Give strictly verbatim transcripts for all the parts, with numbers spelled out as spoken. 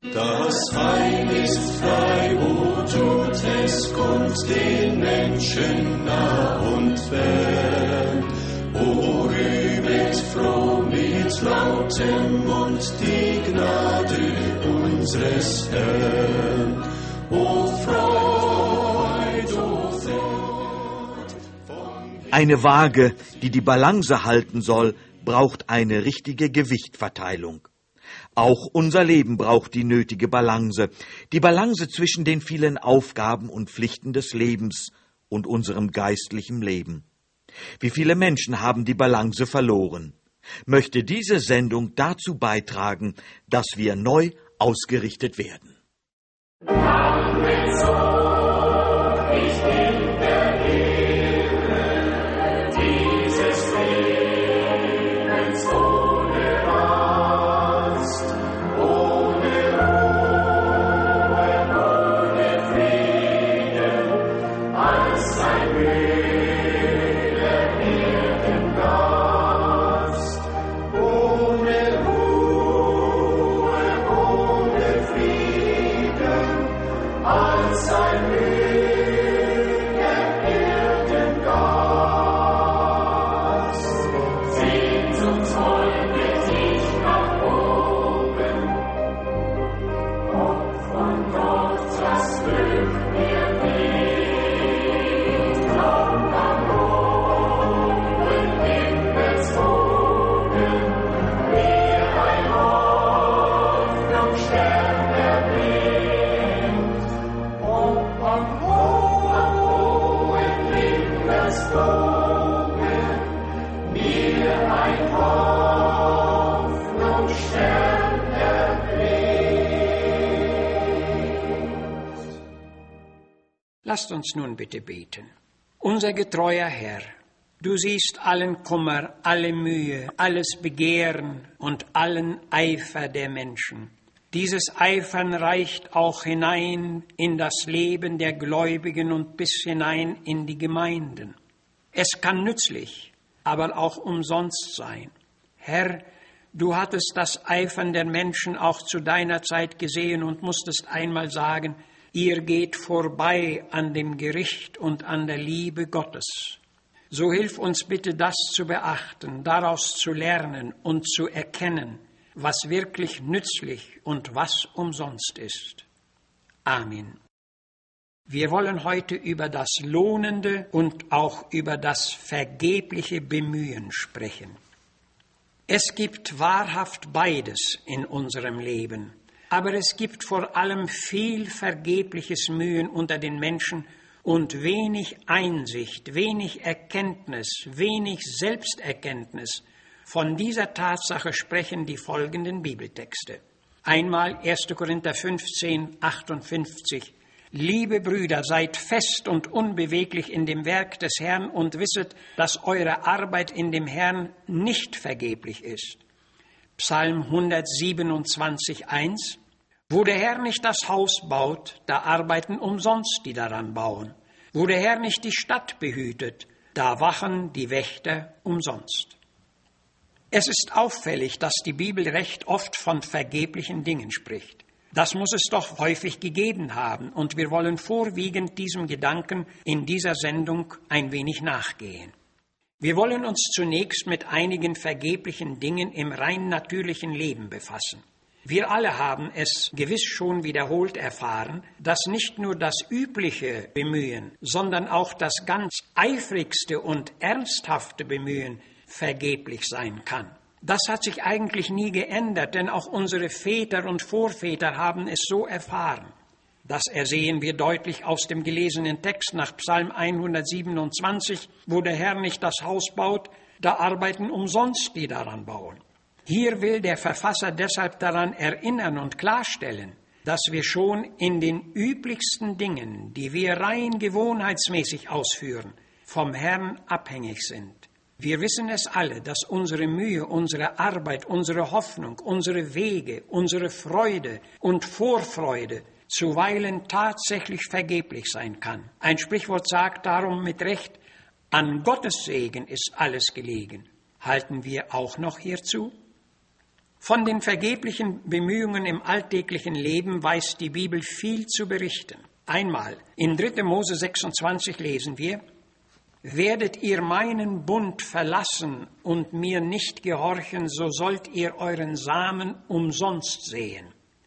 Das Heil ist frei, o tut es kund den Menschen nah und fern. O rühmet froh mit lautem Mund die Gnade unseres Herrn. O Freud, o Freud. Eine Waage, die die Balance halten soll, braucht eine richtige Gewichtverteilung. Auch unser Leben braucht die nötige Balance, die Balance zwischen den vielen Aufgaben und Pflichten des Lebens und unserem geistlichen Leben. Wie viele Menschen haben die Balance verloren? Möchte diese Sendung dazu beitragen, dass wir neu ausgerichtet werden. Lasst uns nun bitte beten. Unser getreuer Herr, du siehst allen Kummer, alle Mühe, alles Begehren und allen Eifer der Menschen. Dieses Eifern reicht auch hinein in das Leben der Gläubigen und bis hinein in die Gemeinden. Es kann nützlich, aber auch umsonst sein. Herr, du hattest das Eifern der Menschen auch zu deiner Zeit gesehen und musstest einmal sagen, ihr geht vorbei an dem Gericht und an der Liebe Gottes. So hilf uns bitte, das zu beachten, daraus zu lernen und zu erkennen, was wirklich nützlich und was umsonst ist. Amen. Wir wollen heute über das lohnende und auch über das vergebliche Bemühen sprechen. Es gibt wahrhaft beides in unserem Leben. Aber es gibt vor allem viel vergebliches Mühen unter den Menschen und wenig Einsicht, wenig Erkenntnis, wenig Selbsterkenntnis. Von dieser Tatsache sprechen die folgenden Bibeltexte. Einmal erster Korinther fünfzehn, achtundfünfzig. Liebe Brüder, seid fest und unbeweglich in dem Werk des Herrn und wisset, dass eure Arbeit in dem Herrn nicht vergeblich ist. Psalm hundertsiebenundzwanzig, eins. Wo der Herr nicht das Haus baut, da arbeiten umsonst die daran bauen. Wo der Herr nicht die Stadt behütet, da wachen die Wächter umsonst. Es ist auffällig, dass die Bibel recht oft von vergeblichen Dingen spricht. Das muss es doch häufig gegeben haben, und wir wollen vorwiegend diesem Gedanken in dieser Sendung ein wenig nachgehen. Wir wollen uns zunächst mit einigen vergeblichen Dingen im rein natürlichen Leben befassen. Wir alle haben es gewiss schon wiederholt erfahren, dass nicht nur das übliche Bemühen, sondern auch das ganz eifrigste und ernsthafte Bemühen vergeblich sein kann. Das hat sich eigentlich nie geändert, denn auch unsere Väter und Vorväter haben es so erfahren. Das ersehen wir deutlich aus dem gelesenen Text nach Psalm hundertsiebenundzwanzig, wo der Herr nicht das Haus baut, da arbeiten umsonst die daran bauen. Hier will der Verfasser deshalb daran erinnern und klarstellen, dass wir schon in den üblichsten Dingen, die wir rein gewohnheitsmäßig ausführen, vom Herrn abhängig sind. Wir wissen es alle, dass unsere Mühe, unsere Arbeit, unsere Hoffnung, unsere Wege, unsere Freude und Vorfreude zuweilen tatsächlich vergeblich sein kann. Ein Sprichwort sagt darum mit Recht, an Gottes Segen ist alles gelegen. Halten wir auch noch hierzu? Von den vergeblichen Bemühungen im alltäglichen Leben weiß die Bibel viel zu berichten. Einmal in dritter Mose sechsundzwanzig lesen wir: Werdet ihr meinen Bund verlassen und mir nicht gehorchen, so sollt ihr euren Samen umsonst sehen.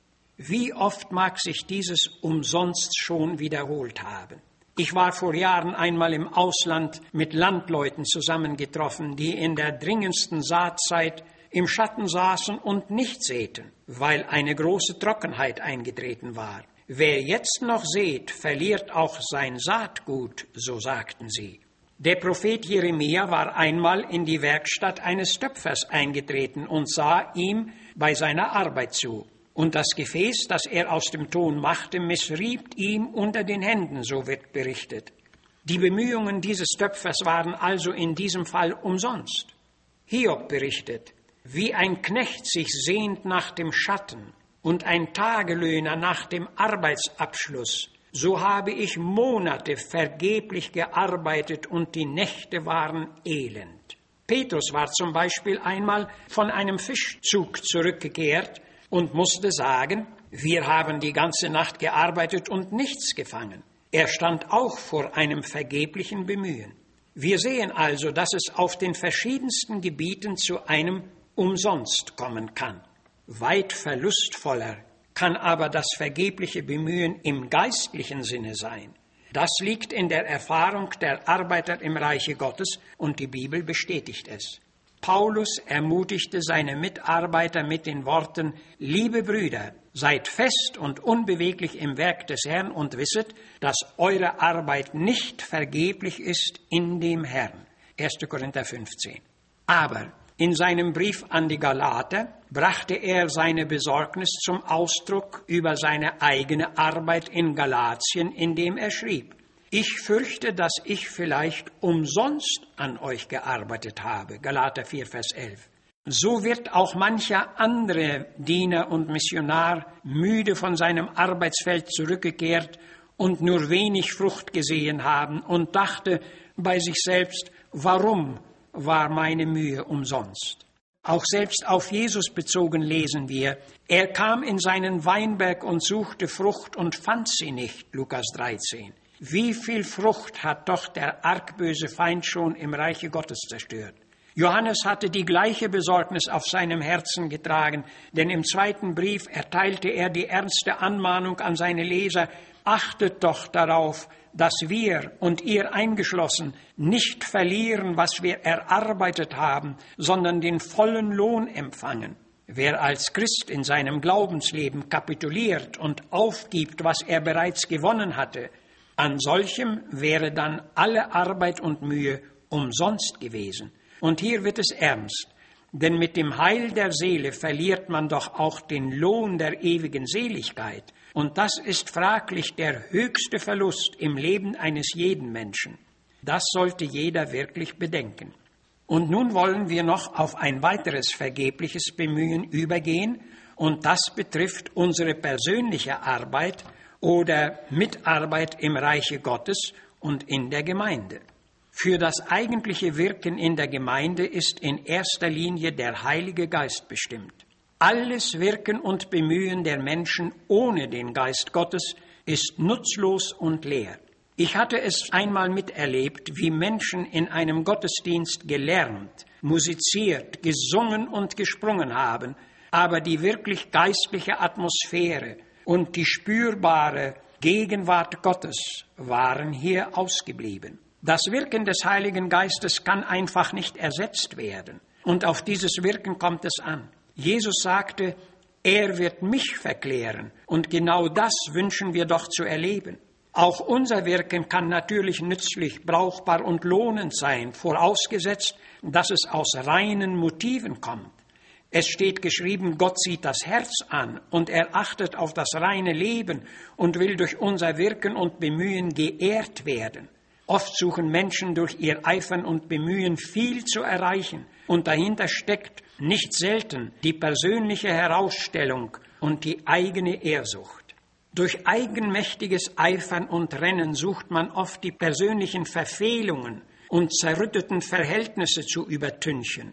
Wie oft mag sich dieses umsonst schon wiederholt haben? Ich war vor Jahren einmal im Ausland mit Landleuten zusammengetroffen, die in der dringendsten Saatzeit im Schatten saßen und nicht säten, weil eine große Trockenheit eingetreten war. Wer jetzt noch sät, verliert auch sein Saatgut, so sagten sie. Der Prophet Jeremia war einmal in die Werkstatt eines Töpfers eingetreten und sah ihm bei seiner Arbeit zu. Und das Gefäß, das er aus dem Ton machte, missrieb ihm unter den Händen, so wird berichtet. Die Bemühungen dieses Töpfers waren also in diesem Fall umsonst. Hiob berichtet: Wie ein Knecht sich sehnt nach dem Schatten und ein Tagelöhner nach dem Arbeitsabschluss, so habe ich Monate vergeblich gearbeitet und die Nächte waren elend. Petrus war zum Beispiel einmal von einem Fischzug zurückgekehrt und musste sagen: Wir haben die ganze Nacht gearbeitet und nichts gefangen. Er stand auch vor einem vergeblichen Bemühen. Wir sehen also, dass es auf den verschiedensten Gebieten zu einem umsonst kommen kann. Weit verlustvoller kann aber das vergebliche Bemühen im geistlichen Sinne sein. Das liegt in der Erfahrung der Arbeiter im Reiche Gottes und die Bibel bestätigt es. Paulus ermutigte seine Mitarbeiter mit den Worten: Liebe Brüder, seid fest und unbeweglich im Werk des Herrn und wisset, dass eure Arbeit nicht vergeblich ist in dem Herrn. erster Korinther fünfzehn. Aber in seinem Brief an die Galater brachte er seine Besorgnis zum Ausdruck über seine eigene Arbeit in Galatien, indem er schrieb: Ich fürchte, dass ich vielleicht umsonst an euch gearbeitet habe. Galater vier, Vers elf. So wird auch mancher andere Diener und Missionar müde von seinem Arbeitsfeld zurückgekehrt und nur wenig Frucht gesehen haben und dachte bei sich selbst: Warum war meine Mühe umsonst? Auch selbst auf Jesus bezogen lesen wir: Er kam in seinen Weinberg und suchte Frucht und fand sie nicht. Lukas dreizehn. Wie viel Frucht hat doch der argböse Feind schon im Reiche Gottes zerstört? Johannes hatte die gleiche Besorgnis auf seinem Herzen getragen, denn im zweiten Brief erteilte er die ernste Anmahnung an seine Leser: Achtet doch darauf, dass wir und ihr eingeschlossen nicht verlieren, was wir erarbeitet haben, sondern den vollen Lohn empfangen. Wer als Christ in seinem Glaubensleben kapituliert und aufgibt, was er bereits gewonnen hatte, an solchem wäre dann alle Arbeit und Mühe umsonst gewesen. Und hier wird es ernst, denn mit dem Heil der Seele verliert man doch auch den Lohn der ewigen Seligkeit. Und das ist fraglich der höchste Verlust im Leben eines jeden Menschen. Das sollte jeder wirklich bedenken. Und nun wollen wir noch auf ein weiteres vergebliches Bemühen übergehen, und das betrifft unsere persönliche Arbeit oder Mitarbeit im Reiche Gottes und in der Gemeinde. Für das eigentliche Wirken in der Gemeinde ist in erster Linie der Heilige Geist bestimmt. Alles Wirken und Bemühen der Menschen ohne den Geist Gottes ist nutzlos und leer. Ich hatte es einmal miterlebt, wie Menschen in einem Gottesdienst gelernt, musiziert, gesungen und gesprungen haben, aber die wirklich geistliche Atmosphäre und die spürbare Gegenwart Gottes waren hier ausgeblieben. Das Wirken des Heiligen Geistes kann einfach nicht ersetzt werden. Und auf dieses Wirken kommt es an. Jesus sagte: Er wird mich verklären. Und genau das wünschen wir doch zu erleben. Auch unser Wirken kann natürlich nützlich, brauchbar und lohnend sein, vorausgesetzt, dass es aus reinen Motiven kommt. Es steht geschrieben: Gott sieht das Herz an und er achtet auf das reine Leben und will durch unser Wirken und Bemühen geehrt werden. Oft suchen Menschen durch ihr Eifern und Bemühen viel zu erreichen und dahinter steckt nicht selten die persönliche Herausstellung und die eigene Ehrsucht. Durch eigenmächtiges Eifern und Rennen sucht man oft die persönlichen Verfehlungen und zerrütteten Verhältnisse zu übertünchen.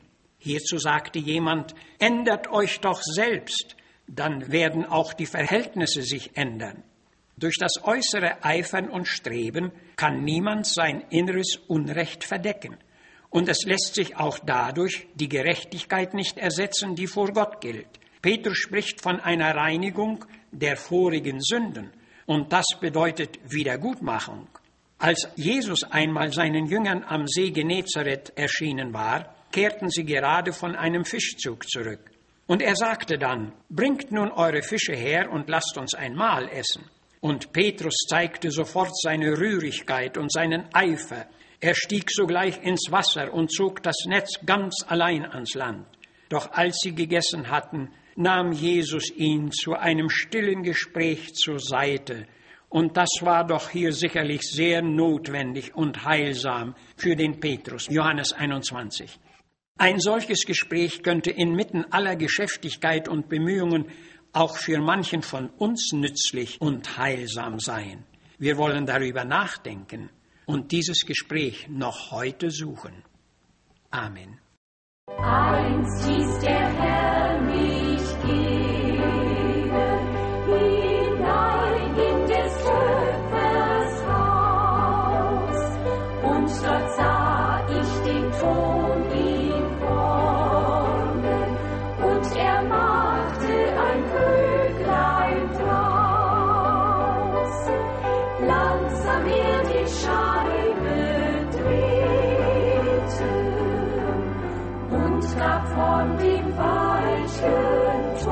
Hierzu sagte jemand, ändert euch doch selbst, dann werden auch die Verhältnisse sich ändern. Durch das äußere Eifern und Streben kann niemand sein inneres Unrecht verdecken. Und es lässt sich auch dadurch die Gerechtigkeit nicht ersetzen, die vor Gott gilt. Petrus spricht von einer Reinigung der vorigen Sünden. Und das bedeutet Wiedergutmachung. Als Jesus einmal seinen Jüngern am See Genezareth erschienen war, kehrten sie gerade von einem Fischzug zurück. Und er sagte dann, bringt nun eure Fische her und lasst uns ein Mahl essen. Und Petrus zeigte sofort seine Rührigkeit und seinen Eifer. Er stieg sogleich ins Wasser und zog das Netz ganz allein ans Land. Doch als sie gegessen hatten, nahm Jesus ihn zu einem stillen Gespräch zur Seite. Und das war doch hier sicherlich sehr notwendig und heilsam für den Petrus. Johannes einundzwanzig. Ein solches Gespräch könnte inmitten aller Geschäftigkeit und Bemühungen auch für manchen von uns nützlich und heilsam sein. Wir wollen darüber nachdenken und dieses Gespräch noch heute suchen. Amen. Einst hieß der Herr mich gehen, hinein in des Töpfers Haus, und dort sah ich den Ton ihn formen, und er machte ein Krüglein draus. Langsam er die Scheibe drehte und gab von dem weichen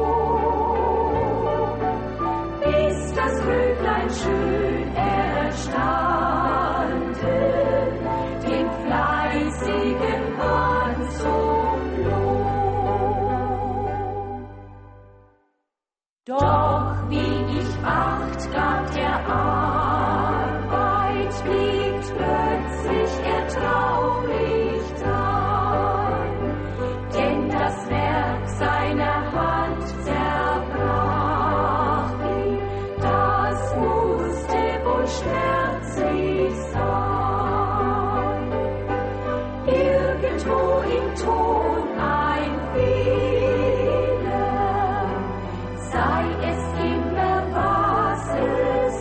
Ton, bis das Krüglein schön erstanden, den fleißigen Mann zum Lohn. Doch wie ich acht gab der Arbeit, liegt plötzlich er traurig drein, denn das Werk seiner Hand zerbrach ihm, das musste wohl schmerzlich sein. Irgendwo im Ton ein Fehler, sei es immer was es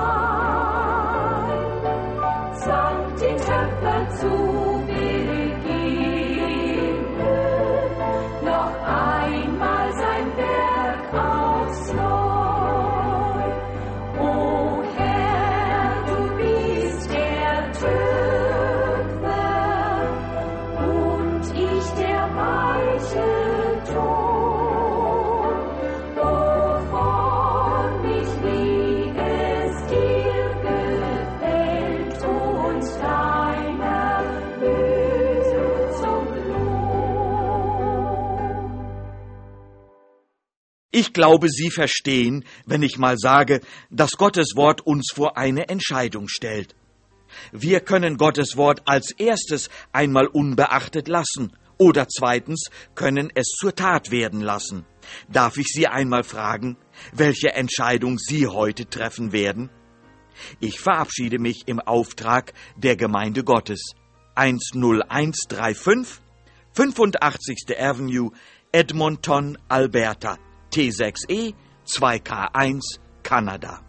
sei, zwang den Töpfer zu beginnen, noch einmal sein Werk aufs Neu. O Herr, du bist der Töpfer und ich der weiche Ton. Wovon mich, wie es dir gefällt, und deiner Mühe zum Lohn. Ich glaube, Sie verstehen, wenn ich mal sage, dass Gottes Wort uns vor eine Entscheidung stellt. Wir können Gottes Wort als erstes einmal unbeachtet lassen oder zweitens können es zur Tat werden lassen. Darf ich Sie einmal fragen, welche Entscheidung Sie heute treffen werden? Ich verabschiede mich im Auftrag der Gemeinde Gottes. eins null eins drei fünf, fünfundachtzigste Avenue, Edmonton, Alberta, T sechs E zwei K eins, Kanada.